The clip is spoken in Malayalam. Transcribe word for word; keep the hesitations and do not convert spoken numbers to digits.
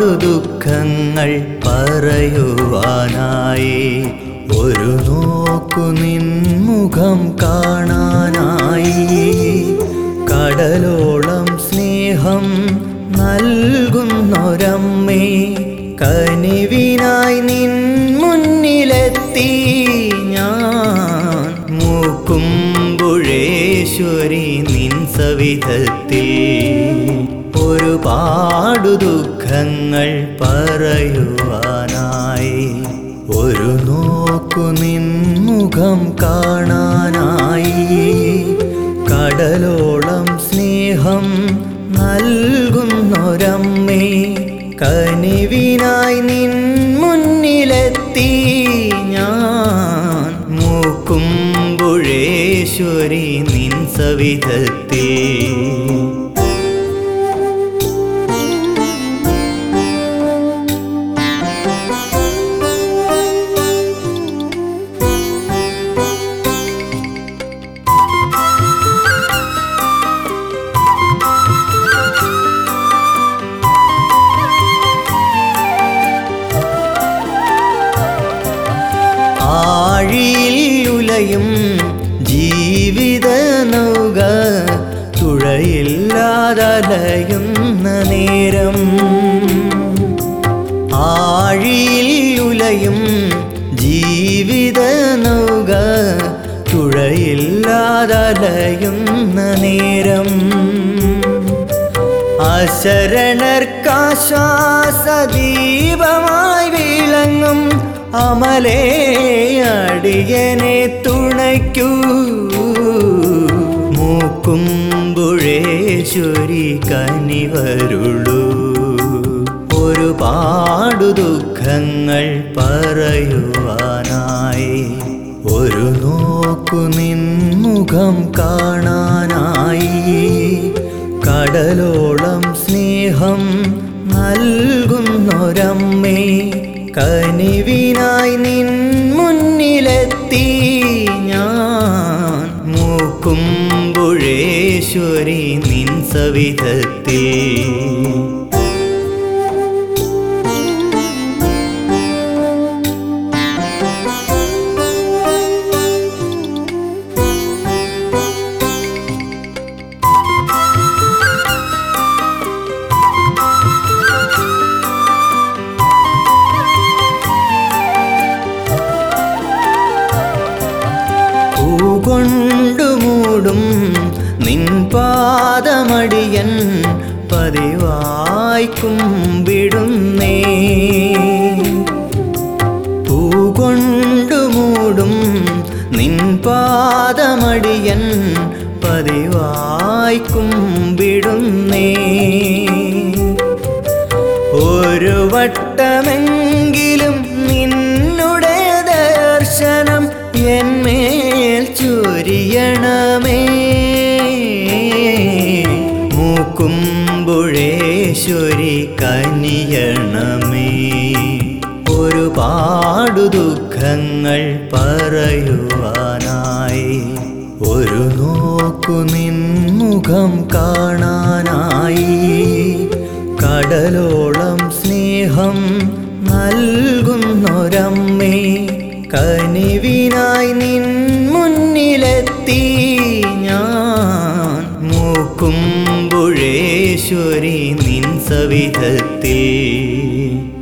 ഒരുപാടു ദുഃഖങ്ങൾ പറയുവാനായി ഒരു നോക്കു നിൻമുഖം കാണാനായി കടലോളം സ്നേഹം നൽകുന്നൊരമ്മേ കനിവിനായി നിൻ മുന്നിലെത്തി ഞാൻ മൂക്കുമ്പുഴേശ്വരി നിൻ സവിധത്തിൽ ഒരുപാടു ദുഃഖങ്ങൾ പറയുവാനായി ഒരു നോക്കു നിൻമുഖം കാണാനായി കടലോളം സ്നേഹം നൽകുന്നൊരമ്മേ കനിവിനായി നിൻ മുന്നിലെത്തി ഞാൻ മൂക്കുമ്പുഴേശ്വരി നിൻ സവിധത്തിൽ ആഴിയിലുലയും ജീവിത നൗക തുഴയില്ലാതലയുന്ന നേരം ആഴിയിലുലയും ജീവിത നൗക തുഴയില്ലാതലയുന്ന നേരം അശരണർക്കാശ്വാസദീപമായി വിളങ്ങും അമലേ അടിയനെ തുണയ്ക്കൂ മൂക്കുമ്പുഴേശ്വരി കനിവരുളൂ ഒരുപാടു ദുഃഖങ്ങൾ പറയുവാനായി ഒരു നോക്കു നിൻമുഖം കാണാനായി കടലോളം സ്നേഹം നൽകുന്നൊരമ്മേ കനിവിനായി നിൻ മുന്നിലെത്തി ഞാൻ മൂക്കുമ്പുഴേശ്വരി നിൻ സവിധത്തിൽ കൊണ്ടുമൂടും നിൻ പാദമടിയൻ പതിവായി കുമ്പിടുന്നേ പൂകൊണ്ടുമൂടും നിൻ പാദമടിയൻ പതിവായി കുമ്പിടുന്നേ ഒരു വട്ടമെങ്കിലും നിന്നുടെ ദർശനം എന്മേൽ ചൊരിയണമേ മൂക്കുമ്പുഴേശ്വരി കനിയണമേ ഒരുപാടു ദുഃഖങ്ങൾ പറയുവാനായി ഒരു നോക്കു നിൻമുഖം കാണാനായി കടലോളം സ്നേഹം നൽകുന്നൊരമ്മേ കനിവിനായി നിൻ മുന്നിലെത്തി ഞാൻ മൂക്കുമ്പുഴേശ്വരി നിൻ സവിധത്തിൽ